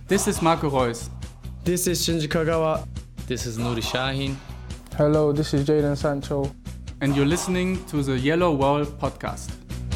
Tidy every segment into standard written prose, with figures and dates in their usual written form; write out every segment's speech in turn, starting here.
This is Marco Reus. This is Shinji Kagawa. This is Nuri Shahin. Hello, this is Jadon Sancho. And you're listening to the Yellow Wall podcast.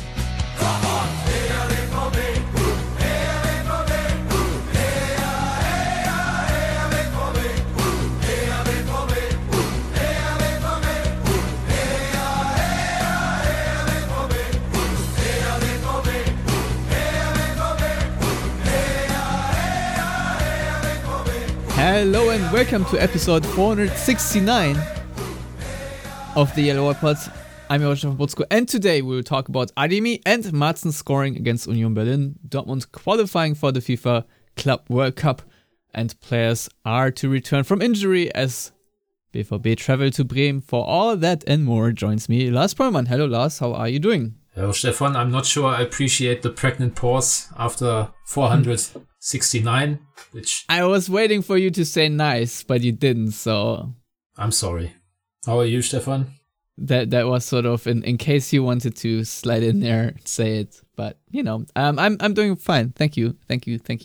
Hello and welcome to episode 469 of the Yellow Wall Pod. I'm your host, Butzko, and today we will talk about Ademi and Maatsen scoring against Union Berlin, Dortmund qualifying for the FIFA Club World Cup, and players are to return from injury as BVB travel to Bremen. For all that and more joins me Lars Pollmann. Hello Lars, how are you doing? Hello Stefan, I'm not sure I appreciate the pregnant pause after 469, which... I was waiting for you to say nice, but you didn't, so... I'm sorry. How are you, Stefan? That was sort of in case you wanted to slide in there, say it. But, you know, I'm doing fine. Thank you. Right,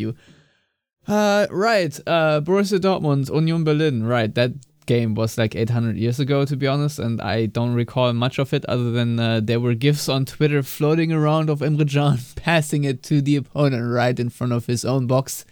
Borussia Dortmund, Union Berlin, right, that game was like 800 years ago, to be honest, and I don't recall much of it other than there were gifs on Twitter floating around of Emre Can passing it to the opponent right in front of his own box.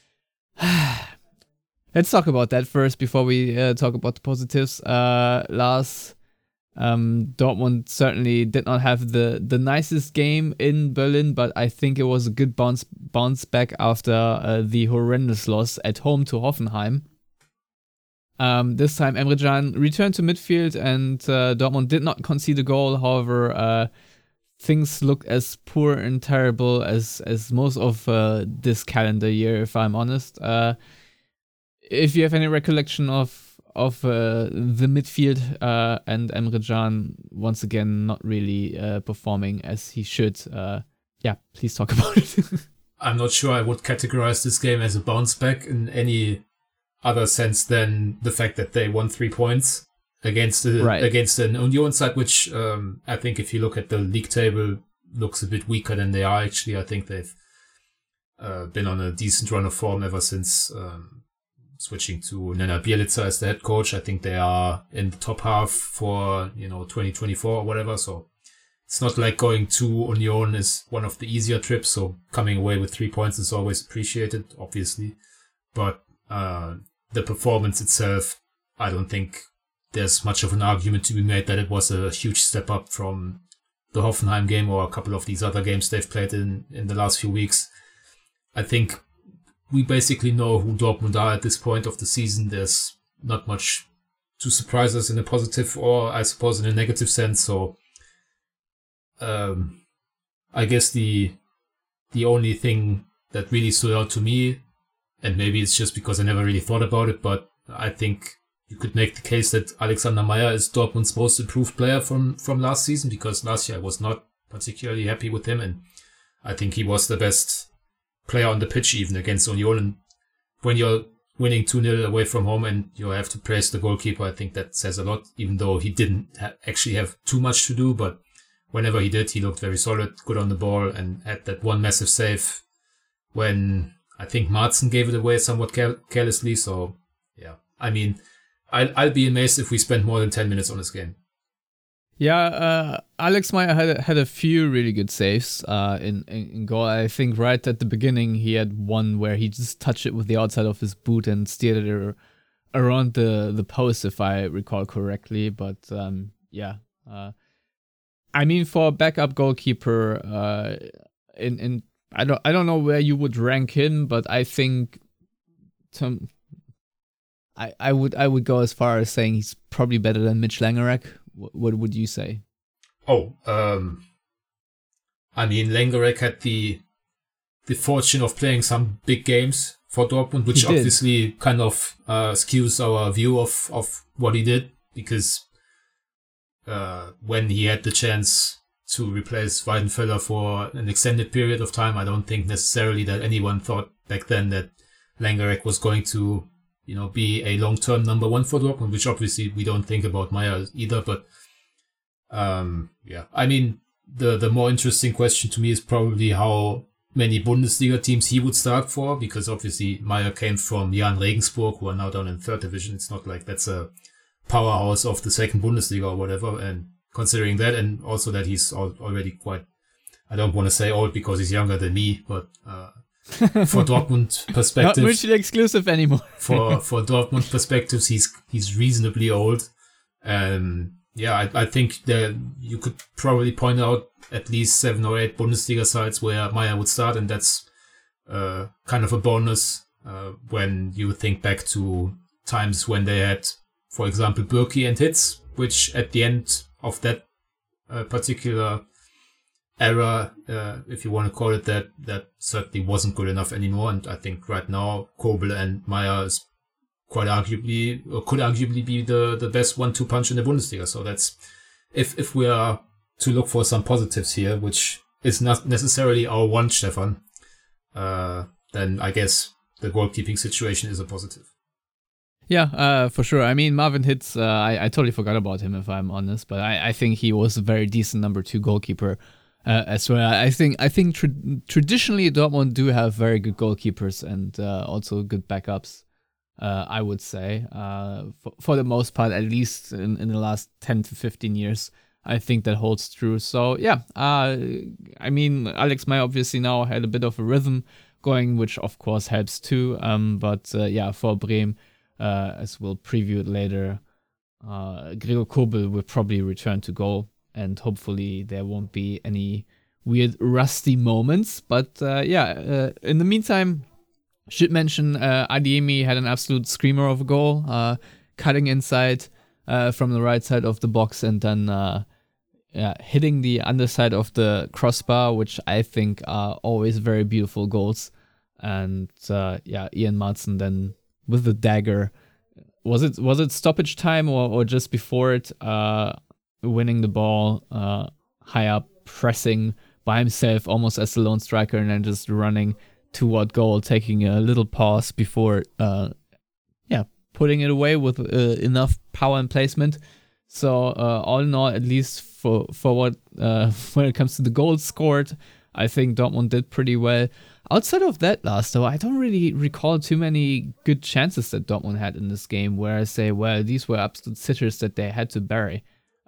Let's talk about that first before we talk about the positives. Lars, Dortmund certainly did not have the nicest game in Berlin, but I think it was a good bounce back after the horrendous loss at home to Hoffenheim. This time Emre Can returned to midfield and Dortmund did not concede a goal. However, things look as poor and terrible as most of this calendar year, if I'm honest. If you have any recollection of the midfield and Emre Can once again not really performing as he should, please talk about it. I'm not sure I would categorize this game as a bounce back in any other sense than the fact that they won 3 points against an Union side, which I think if you look at the league table looks a bit weaker than they are actually. I think they've been on a decent run of form ever since switching to Nenad Bjelica as the head coach. I think they are in the top half for 2024 or whatever, so it's not like going to Union is one of the easier trips, so coming away with 3 points is always appreciated, obviously, but the performance itself, I don't think there's much of an argument to be made that it was a huge step up from the Hoffenheim game or a couple of these other games they've played in the last few weeks. I think we basically know who Dortmund are at this point of the season. There's not much to surprise us in a positive or I suppose in a negative sense. So I guess the only thing that really stood out to me, and maybe it's just because I never really thought about it, but I think you could make the case that Alexander Meyer is Dortmund's most improved player from last season, because last year I was not particularly happy with him, and I think he was the best player on the pitch even against Union. And when you're winning 2-0 away from home and you have to praise the goalkeeper, I think that says a lot, even though he didn't actually have too much to do, but whenever he did, he looked very solid, good on the ball, and had that one massive save when I think Maatsen gave it away somewhat carelessly. So, yeah. I mean, I'll be amazed if we spend more than 10 minutes on this game. Yeah, Alex Meyer had a few really good saves in goal. I think right at the beginning he had one where he just touched it with the outside of his boot and steered it around the post, if I recall correctly. But I mean, for a backup goalkeeper, I don't know where you would rank him, but I think I would go as far as saying he's probably better than Mitch Langerack. What would you say? I mean, Langerack had the fortune of playing some big games for Dortmund, which obviously kind of skews our view of what he did, because when he had the chance to replace Weidenfeller for an extended period of time, I don't think necessarily that anyone thought back then that Langerack was going to be a long-term number one for Dortmund, which obviously we don't think about Meyer either. But I mean, the more interesting question to me is probably how many Bundesliga teams he would start for, because obviously Meyer came from Jahn Regensburg, who are now down in 3rd division. It's not like that's a powerhouse of the 2nd Bundesliga or whatever. And considering that, and also that he's already quite, I don't want to say old because he's younger than me, but for Dortmund perspective, not mutually exclusive anymore. for Dortmund perspectives, he's reasonably old. I think that you could probably point out at least 7 or 8 Bundesliga sides where Meyer would start, and that's kind of a bonus when you think back to times when they had, for example, Bürki and Hitz, which at the end of that particular era, if you want to call it that certainly wasn't good enough anymore. And I think right now Kobel and Meyer is could arguably be the best 1-2 punch in the Bundesliga. So that's, if we are to look for some positives here, which is not necessarily our one, Stefan, then I guess the goalkeeping situation is a positive. Yeah, for sure. I mean, Marvin Hitz, I totally forgot about him, if I'm honest, but I think he was a very decent number 2 goalkeeper as well. I think traditionally Dortmund do have very good goalkeepers and also good backups. I would say, for the most part, at least in the last 10 to 15 years, I think that holds true. So, yeah, I mean, Alex Meyer obviously now had a bit of a rhythm going, which of course helps too. But for Bremen, as we'll preview it later, Gregor Kobel will probably return to goal, and hopefully there won't be any weird rusty moments. But in the meantime, should mention Adeyemi had an absolute screamer of a goal, cutting inside from the right side of the box and then hitting the underside of the crossbar, which I think are always very beautiful goals. And Ian Maatsen then with the dagger. Was it stoppage time or just before it, winning the ball high up, pressing by himself almost as the lone striker, and then just running toward goal, taking a little pause before putting it away with enough power and placement. So all in all, at least for what when it comes to the goals scored, I think Dortmund did pretty well. Outside of that, Lars, though, I don't really recall too many good chances that Dortmund had in this game where I say, well, these were absolute sitters that they had to bury.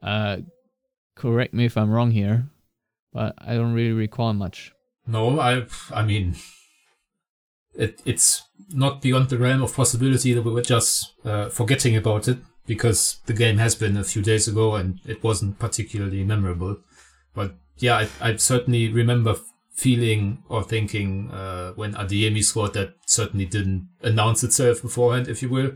Correct me if I'm wrong here, but I don't really recall much. No, I mean, it's not beyond the realm of possibility that we were just forgetting about it, because the game has been a few days ago and it wasn't particularly memorable. But yeah, I certainly remember feeling or thinking when Adeyemi scored, that certainly didn't announce itself beforehand, if you will.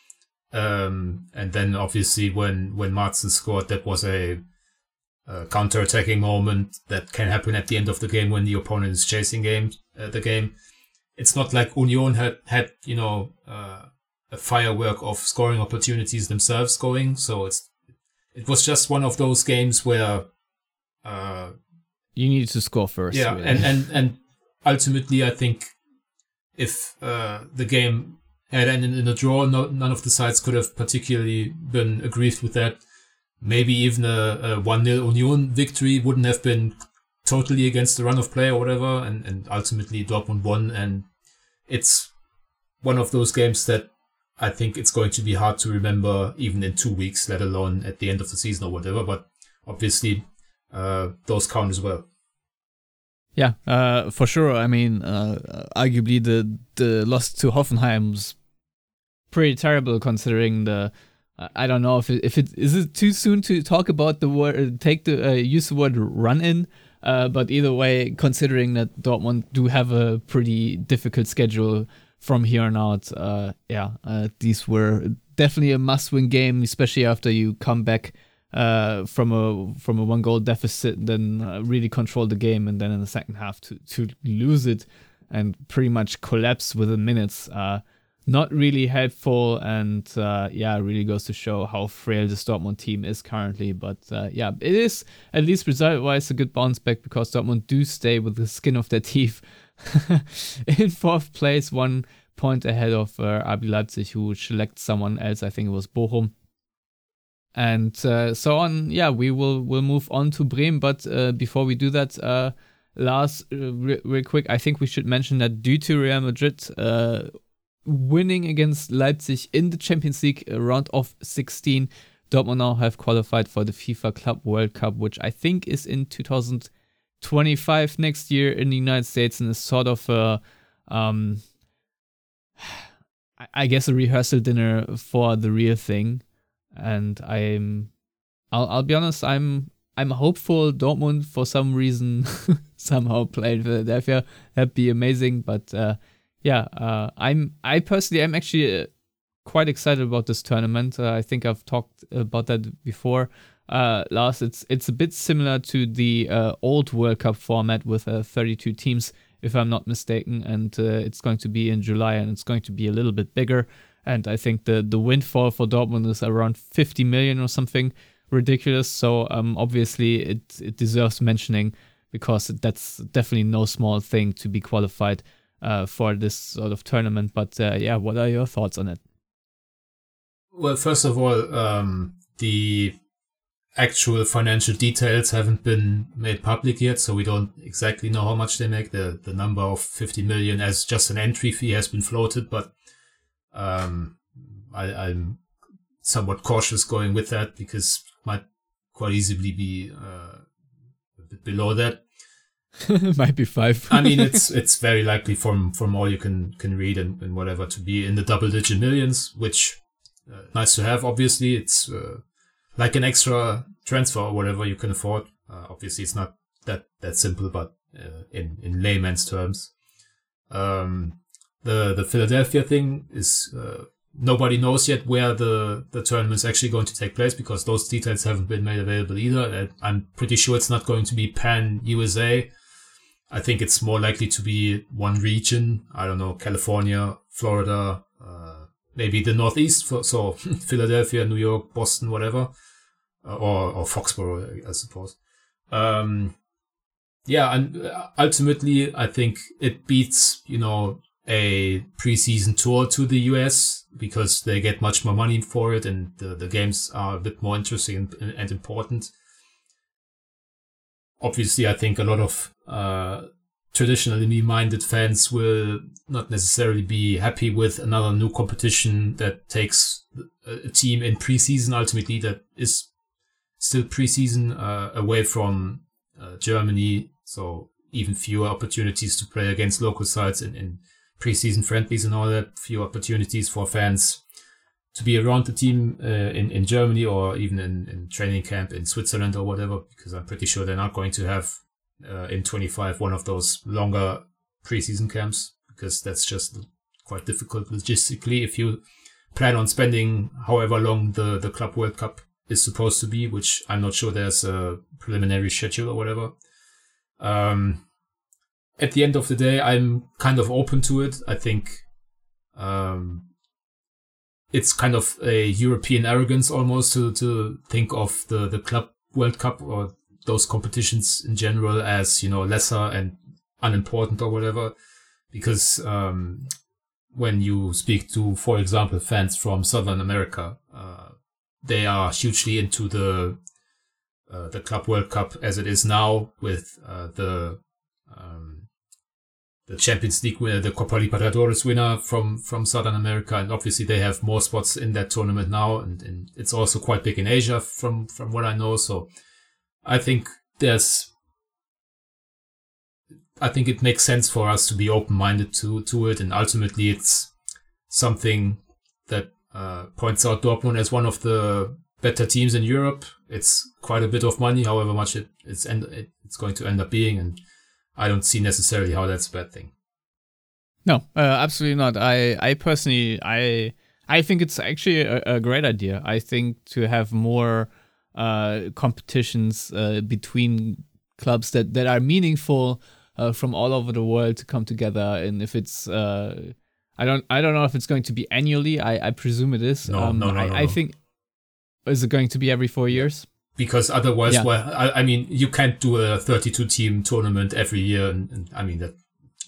And then obviously when Maatsen scored, that was a counter-attacking moment that can happen at the end of the game when the opponent is chasing the game. It's not like Union had a firework of scoring opportunities themselves going. So it was just one of those games where you needed to score first. Yeah, really. and ultimately, I think if the game had ended in a draw, none of the sides could have particularly been aggrieved with that. Maybe even a 1-0 Union victory wouldn't have been totally against the run of play or whatever, and ultimately Dortmund won, and it's one of those games that I think it's going to be hard to remember even in 2 weeks, let alone at the end of the season or whatever, but obviously those count as well. Yeah, for sure. I mean, arguably the loss to Hoffenheim was pretty terrible, considering the. I don't know if it is too soon to talk about the word, use the word run in. But either way, considering that Dortmund do have a pretty difficult schedule from here on out, these were definitely a must-win game, especially after you come back from a 1-goal deficit, and then really control the game, and then in the second half to lose it and pretty much collapse within minutes. Not really helpful, and really goes to show how frail this Dortmund team is currently. But it is, at least result-wise, a good bounce back, because Dortmund do stay with the skin of their teeth in 4th place, 1 point ahead of RB Leipzig, who selects someone else. I think it was Bochum. And we'll move on to Bremen. But before we do that, last, real quick, I think we should mention that due to Real Madrid winning against Leipzig in the Champions League round of 16, Dortmund now have qualified for the FIFA Club World Cup, which I think is in 2025 next year in the United States, and is sort of a, I guess, a rehearsal dinner for the real thing. And I'll be honest, I'm hopeful Dortmund for some reason somehow played Philadelphia. That'd be amazing. But I personally am actually quite excited about this tournament. I think I've talked about that before. Lars, it's a bit similar to the old World Cup format with 32 teams, if I'm not mistaken, and it's going to be in July, and it's going to be a little bit bigger. And I think the windfall for Dortmund is around 50 million or something ridiculous. So obviously it deserves mentioning, because that's definitely no small thing to be qualified for this sort of tournament. But what are your thoughts on it? Well, first of all, the actual financial details haven't been made public yet, so we don't exactly know how much they make. The number of 50 million as just an entry fee has been floated, but I'm somewhat cautious going with that, because it might quite easily be a bit below that. Might be 5. I mean, it's very likely from all you can read and whatever to be in the double-digit millions, which nice to have. Obviously, it's like an extra transfer or whatever you can afford. Obviously, it's not that simple, but in layman's terms, the Philadelphia thing is nobody knows yet where the tournament is actually going to take place, because those details haven't been made available either. I'm pretty sure it's not going to be pan USA. I think it's more likely to be one region. I don't know, California, Florida, maybe the Northeast, so Philadelphia, New York, Boston, whatever, or Foxborough, I suppose. And ultimately, I think it beats, a preseason tour to the US, because they get much more money for it, and the games are a bit more interesting and important. Obviously, I think a lot of traditionally minded fans will not necessarily be happy with another new competition that takes a team in preseason, ultimately, that is still preseason, away from Germany. So even fewer opportunities to play against local sides in preseason friendlies and all that, few opportunities for fans to be around the team in Germany, or even in training camp in Switzerland or whatever, because I'm pretty sure they're not going to have in 25 one of those longer preseason camps, because that's just quite difficult logistically if you plan on spending however long the Club World Cup is supposed to be, which I'm not sure there's a preliminary schedule or whatever. At the end of the day, I'm kind of open to it. I think it's kind of a European arrogance almost to think of the Club World Cup or those competitions in general as, lesser and unimportant or whatever. Because when you speak to, for example, fans from Southern America, they are hugely into the Club World Cup as it is now, with the Champions League winner, the Copa Libertadores winner from Southern America, and obviously they have more spots in that tournament now, and it's also quite big in Asia from what I know. So I think it makes sense for us to be open-minded to it, and ultimately it's something that points out Dortmund as one of the better teams in Europe. It's quite a bit of money, however much it's going to end up being, and I don't see necessarily how that's a bad thing. No, absolutely not. I personally, I think it's actually a great idea. I think to have more competitions between clubs that are meaningful from all over the world to come together, and if it's I don't know if it's going to be annually. I presume it is. No. I think, is it going to be every 4 years? Because otherwise, I mean, you can't do a 32-team tournament every year, and I mean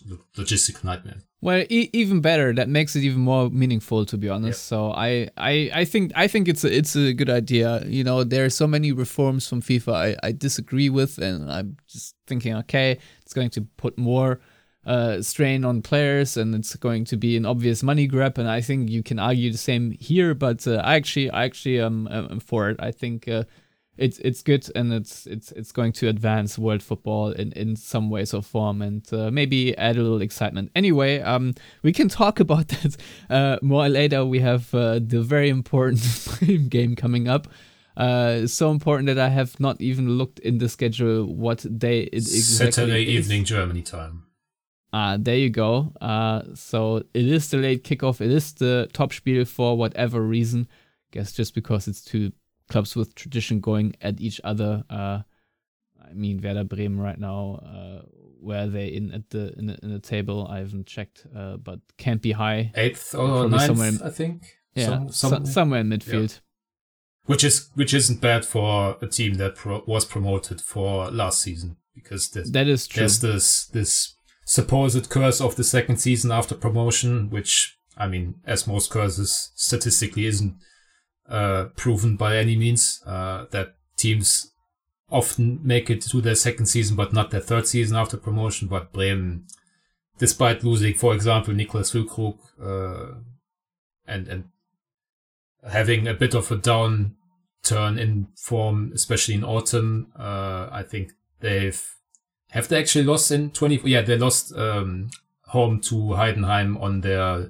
logistical nightmare. Well, even better. That makes it even more meaningful, to be honest. Yeah. So I think it's a good idea. You know, there are so many reforms from FIFA I disagree with, and I'm just thinking, okay, it's going to put more strain on players, and it's going to be an obvious money grab. And I think you can argue the same here. But I actually am for it. I think it's good, and it's going to advance world football in some ways or form, and maybe add a little excitement. Anyway, we can talk about that more later. We have the very important game coming up. So important that I have not even looked in the schedule what day it exactly Saturday is. evening Germany time. There you go. So it is the late kickoff. It is the Topspiel for whatever reason. Guess just because it's two clubs with tradition going at each other. I mean, Werder Bremen right now, where are they in the table? I haven't checked, but can't be high. 8th or 9th, I think. Yeah, somewhere in midfield. Yeah. Which isn't bad for a team that was promoted for last season, because that is true. There's this supposed curse of the second season after promotion, which, I mean, as most curses statistically isn't proven by any means, that teams often make it to their second season but not their third season after promotion. But Bremen, despite losing, for example, Niklas Füllkrug, and having a bit of a downturn in form, especially in autumn, I think they actually lost in 20. Yeah, they lost home to Heidenheim on their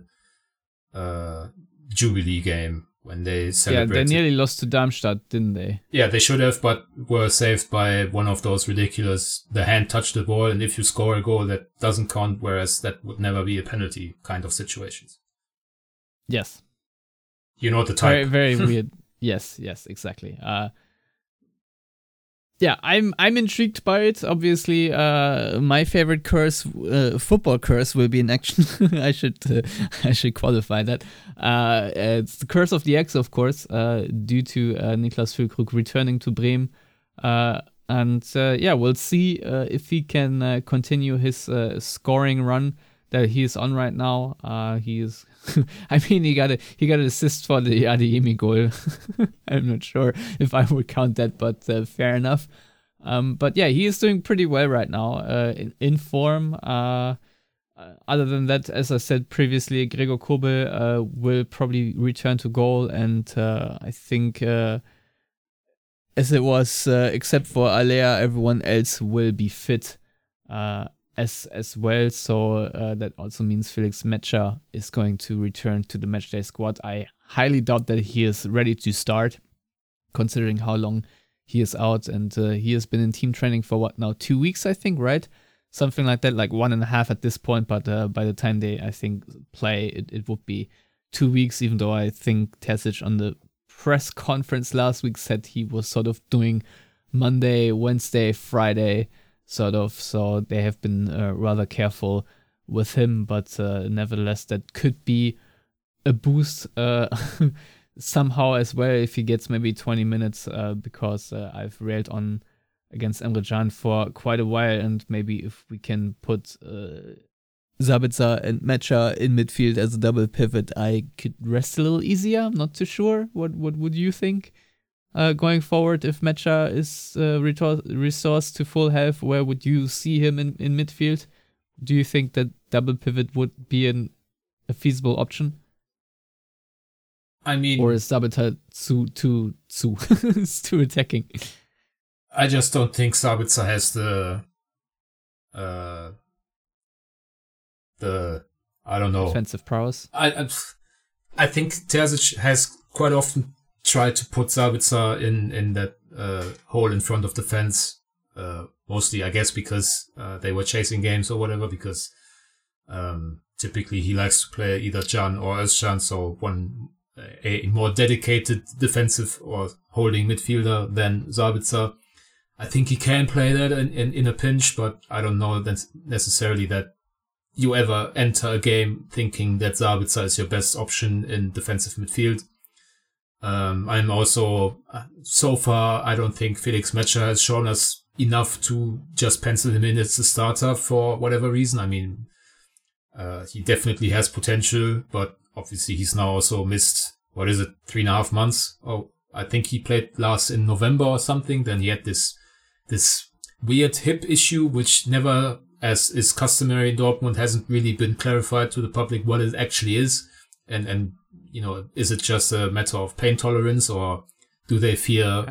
Jubilee game when they celebrated. Yeah, they nearly lost to Darmstadt, didn't they? Yeah, they should have, but were saved by one of those ridiculous, the hand touched the ball, and if you score a goal, that doesn't count, whereas that would never be a penalty kind of situations. Yes. You know the type. Very, very weird. Yes, exactly. Yeah, I'm intrigued by it. Obviously, my favorite curse, football curse, will be in action. I should qualify that. It's the curse of the X, of course, due to Niklas Füllkrug returning to Bremen. We'll see if he can continue his scoring run that he is on right now. He is. I mean, he got an assist for the Adeyemi goal. I'm not sure if I would count that, but fair enough. But yeah, he is doing pretty well right now, in form. Other than that, as I said previously, Gregor Kobel will probably return to goal, and I think, as it was, except for Alea, everyone else will be fit. As well, so that also means Felix Metscher is going to return to the matchday squad. I highly doubt that he is ready to start, considering how long he is out, and he has been in team training for 2 weeks, I think, right? Something like that, like 1.5 at this point, but by the time they, I think, play, it would be 2 weeks, even though I think Terzic on the press conference last week said he was sort of doing Monday, Wednesday, Friday, sort of, so they have been rather careful with him, but nevertheless, that could be a boost somehow as well if he gets maybe 20 minutes, because I've railed on against Emre Can for quite a while, and maybe if we can put Sabitzer and Metscher in midfield as a double pivot, I could rest a little easier. I'm not too sure. What would you think? Going forward, if Metscher is resourced to full health, where would you see him in midfield? Do you think that double pivot would be a feasible option? I mean, or is Sabitzer too it's too attacking? I just don't think Sabitzer has the I don't know, offensive prowess. I think Terzic has quite often tried to put Sabitzer in that hole in front of the fence, mostly, I guess, because they were chasing games or whatever, because typically he likes to play either Can or Özcan, so a more dedicated defensive or holding midfielder than Sabitzer. I think he can play that in a pinch, but I don't know necessarily that you ever enter a game thinking that Sabitzer is your best option in defensive midfield. I'm also, so far, I don't think Felix Metscher has shown us enough to just pencil him in as a starter for whatever reason. I mean, He definitely has potential, but obviously he's now also missed, 3.5 months? Oh, I think he played last in November or something. Then he had this weird hip issue, which never, as is customary in Dortmund, hasn't really been clarified to the public what it actually is. And is it just a matter of pain tolerance, or do they fear,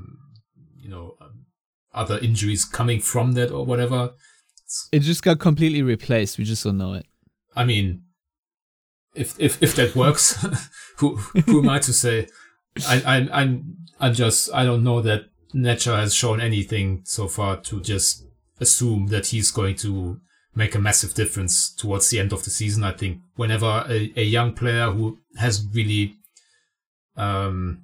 other injuries coming from that or whatever? It just got completely replaced. We just don't know it. I mean, if that works, who am I to say? I don't know that Netscher has shown anything so far to just assume that he's going to make a massive difference towards the end of the season. I think whenever a young player who has really, gotten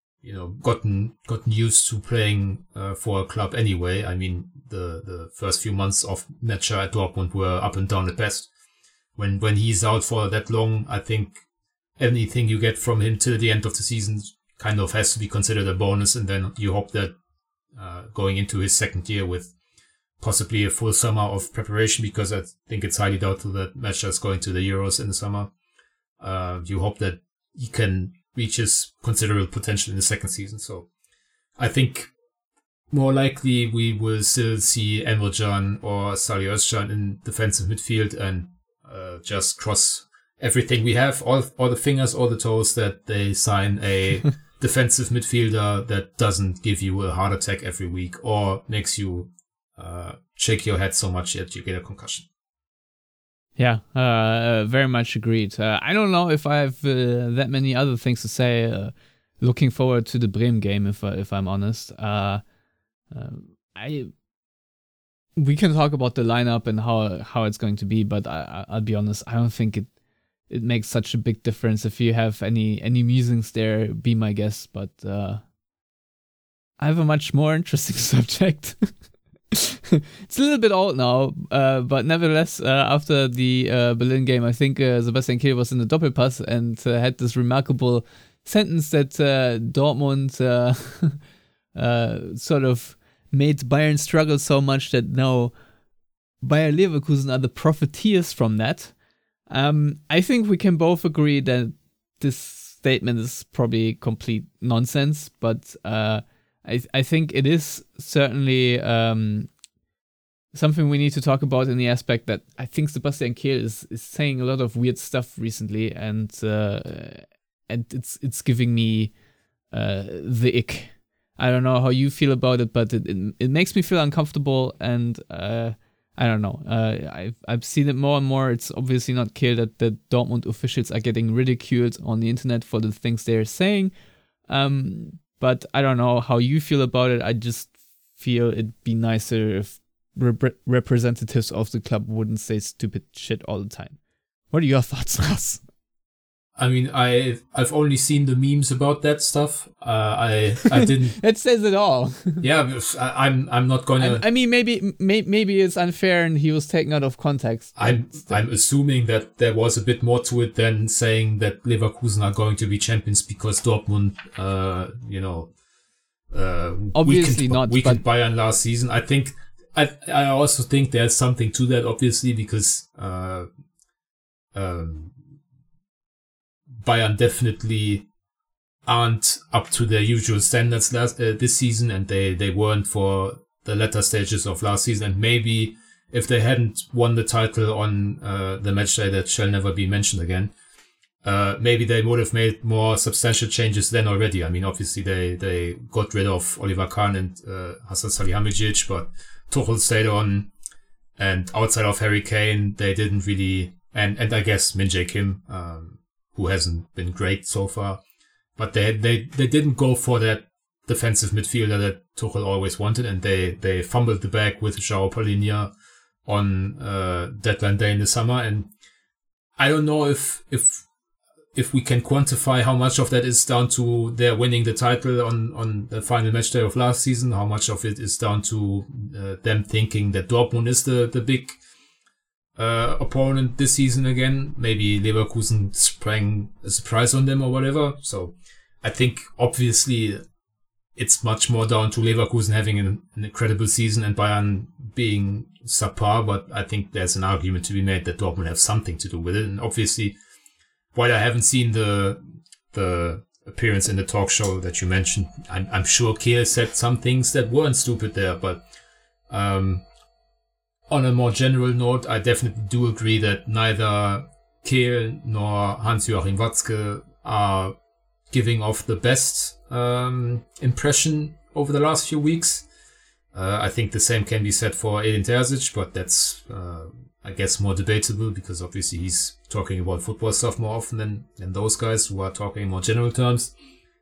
used to playing for a club anyway. I mean, the first few months of Netscher at Dortmund were up and down at best. When he's out for that long, I think anything you get from him till the end of the season kind of has to be considered a bonus, and then you hope that going into his second year with possibly a full summer of preparation, because I think it's highly doubtful that Netscher is going to the Euros in the summer. You hope that he can reach his considerable potential in the second season. So I think more likely we will still see Emre Can or Salih Özcan in defensive midfield, and just cross everything we have, all the fingers, all the toes, that they sign a defensive midfielder that doesn't give you a heart attack every week or makes you shake your head so much that you get a concussion. Yeah, very much agreed. I don't know if I have that many other things to say. Looking forward to the Bremen game, if I'm honest. We can talk about the lineup and how it's going to be, but I'll be honest, I don't think it makes such a big difference. If you have any musings there, be my guest. But I have a much more interesting subject. It's a little bit old now, but nevertheless, after the Berlin game, I think Sebastian Kehl was in the Doppelpass and had this remarkable sentence that Dortmund sort of made Bayern struggle so much that now Bayer Leverkusen are the profiteers from that. I think we can both agree that this statement is probably complete nonsense, but I think it is certainly something we need to talk about in the aspect that I think Sebastian Kehl is saying a lot of weird stuff recently, and it's giving me the ick. I don't know how you feel about it, but it makes me feel uncomfortable, and I don't know. I've seen it more and more. It's obviously not clear that the Dortmund officials are getting ridiculed on the internet for the things they're saying. But I don't know how you feel about it. I just feel it'd be nicer if representatives of the club wouldn't say stupid shit all the time. What are your thoughts, Lars? I mean, I've only seen the memes about that stuff. I didn't. It says it all. Yeah, I'm not gonna. I mean, maybe it's unfair and he was taken out of context. I'm assuming that there was a bit more to it than saying that Leverkusen are going to be champions because Dortmund, obviously weakened Bayern last season. I think I also think there's something to that, obviously, because Bayern definitely aren't up to their usual standards this season, and they weren't for the latter stages of last season. And maybe if they hadn't won the title on the match day that shall never be mentioned again, maybe they would have made more substantial changes then already. I mean, obviously they got rid of Oliver Kahn and Hasan Salihamidzic, but Tuchel stayed on, and outside of Harry Kane, they didn't really, and I guess Min-Jae Kim, who hasn't been great so far, but they didn't go for that defensive midfielder that Tuchel always wanted, and they fumbled the bag with João Palhinha on deadline day in the summer. And I don't know if we can quantify how much of that is down to their winning the title on the final match day of last season, how much of it is down to them thinking that Dortmund is the big opponent this season again. Maybe Leverkusen sprang a surprise on them or whatever. So I think obviously it's much more down to Leverkusen having an incredible season and Bayern being subpar, but I think there's an argument to be made that Dortmund have something to do with it. And obviously, while I haven't seen the appearance in the talk show that you mentioned, I'm sure Kehl said some things that weren't stupid there, but on a more general note, I definitely do agree that neither Kehl nor Hans-Joachim Watzke are giving off the best impression over the last few weeks. I think the same can be said for Edin Terzic, but that's, I guess, more debatable because obviously he's talking about football stuff more often than those guys who are talking in more general terms.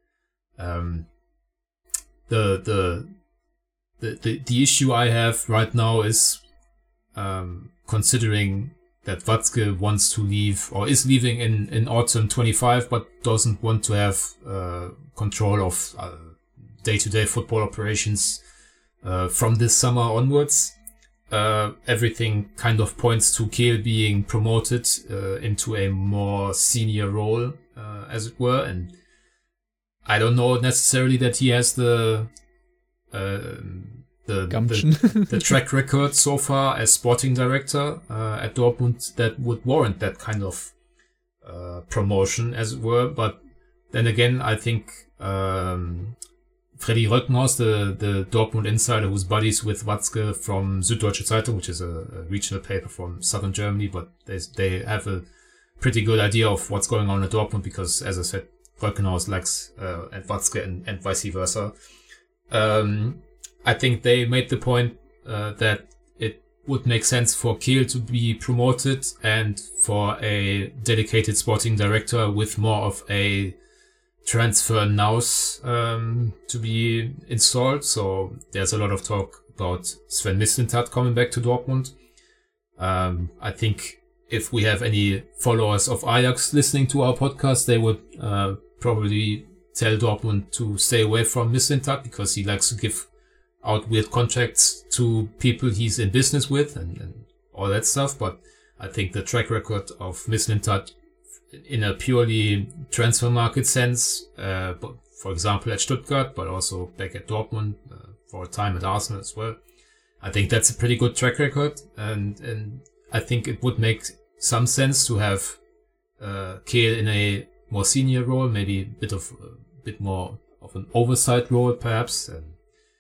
The issue I have right now is considering that Watzke wants to leave or is leaving in autumn 25, but doesn't want to have control of day-to-day football operations from this summer onwards. Everything kind of points to Kehl being promoted into a more senior role, as it were, and I don't know necessarily that he has the track record so far as sporting director at Dortmund that would warrant that kind of promotion, as it were. But then again, I think Freddy Röckenhaus, the Dortmund insider who's buddies with Watzke from Süddeutsche Zeitung, which is a regional paper from southern Germany, but they have a pretty good idea of what's going on at Dortmund because, as I said, Röckenhaus likes and Watzke and vice versa. I think they made the point that it would make sense for Kehl to be promoted and for a dedicated sporting director with more of a transfer nous to be installed. So there's a lot of talk about Sven Mislintat coming back to Dortmund. I think if we have any followers of Ajax listening to our podcast, they would probably tell Dortmund to stay away from Mislintat because he likes to give out weird contracts to people he's in business with and all that stuff. But I think the track record of Mislintat in a purely transfer market sense, for example at Stuttgart, but also back at Dortmund, for a time at Arsenal as well, I think that's a pretty good track record, and I think it would make some sense to have Kehl in a more senior role, maybe a bit more of an oversight role perhaps. And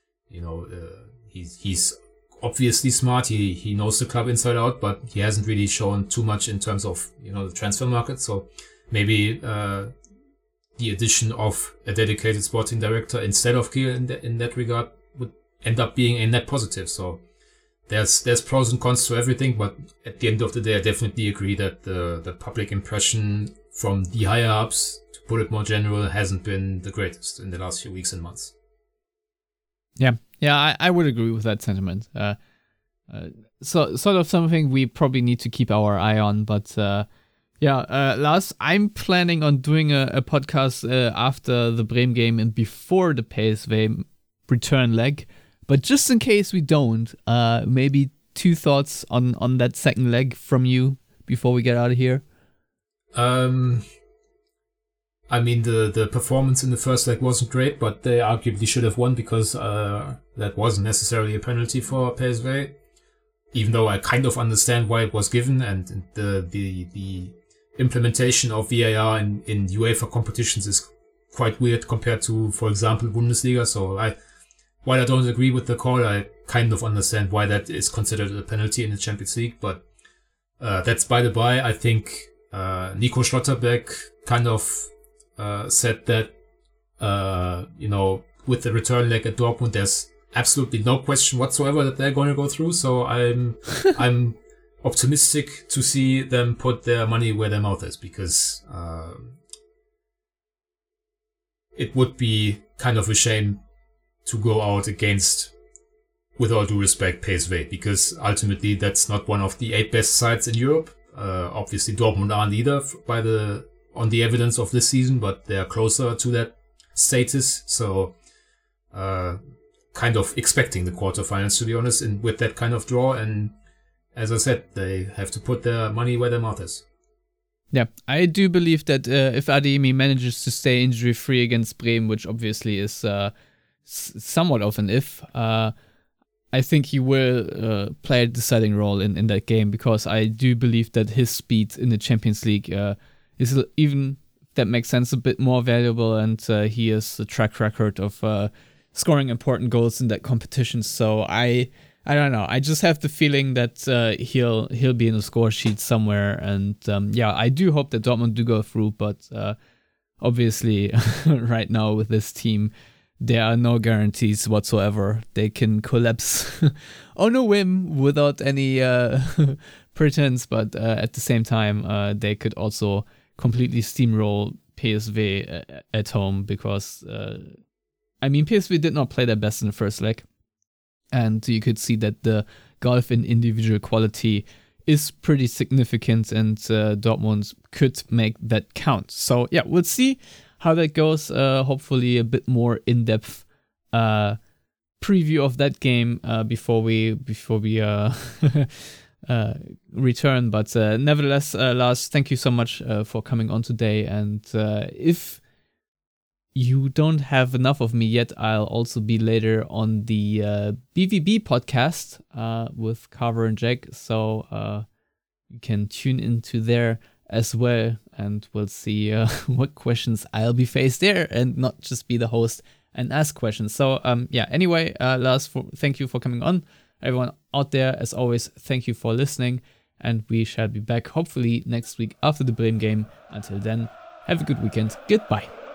he's obviously smart. He knows the club inside out, but he hasn't really shown too much in terms of the transfer market. So maybe the addition of a dedicated sporting director instead of Kehl in that regard would end up being a net positive. So there's pros and cons to everything, but at the end of the day, I definitely agree that the public impression from the higher ups, to put it more general, hasn't been the greatest in the last few weeks and months. Yeah, I would agree with that sentiment. So sort of something we probably need to keep our eye on. But Lars, I'm planning on doing a podcast after the Bremen game and before the PSV return leg. But just in case we don't, maybe 2 thoughts on that second leg from you before we get out of here. I mean, the performance in the first leg wasn't great, but they arguably should have won because that wasn't necessarily a penalty for PSV. Even though I kind of understand why it was given, and the implementation of VAR in UEFA competitions is quite weird compared to, for example, Bundesliga. So while I don't agree with the call, I kind of understand why that is considered a penalty in the Champions League. But that's by the by. I think Nico Schlotterbeck kind of said that, with the return leg at Dortmund, there's absolutely no question whatsoever that they're going to go through. So I'm optimistic to see them put their money where their mouth is, because it would be kind of a shame to go out against, with all due respect, PSV, because ultimately that's not one of the 8 best sides in Europe. Obviously Dortmund aren't either on the evidence of this season, but they are closer to that status. So, kind of expecting the quarterfinals, to be honest, and with that kind of draw. And as I said, they have to put their money where their mouth is. Yeah, I do believe that if Adeyemi manages to stay injury-free against Bremen, which obviously is somewhat of an if. I think he will play a deciding role in that game, because I do believe that his speed in the Champions League is, even if that makes sense, a bit more valuable, and he has a track record of scoring important goals in that competition. So I don't know. I just have the feeling that he'll be in the score sheet somewhere, and I do hope that Dortmund do go through, but obviously right now with this team, there are no guarantees whatsoever. They can collapse on a whim without any pretense, but at the same time, they could also completely steamroll PSV at home, because, PSV did not play their best in the first leg, and you could see that the gulf in individual quality is pretty significant, and Dortmund could make that count. So yeah, we'll see how that goes. Hopefully a bit more in-depth preview of that game before we return. But nevertheless, Lars, thank you so much for coming on today. And if you don't have enough of me yet, I'll also be later on the BVB podcast with Carver and Jack. So you can tune into there as well, and we'll see what questions I'll be faced there, and not just be the host and ask questions. So anyway, Lars, thank you for coming on. Everyone out there, as always, thank you for listening, and we shall be back hopefully next week after the Bremen game. Until then, have a good weekend. Goodbye.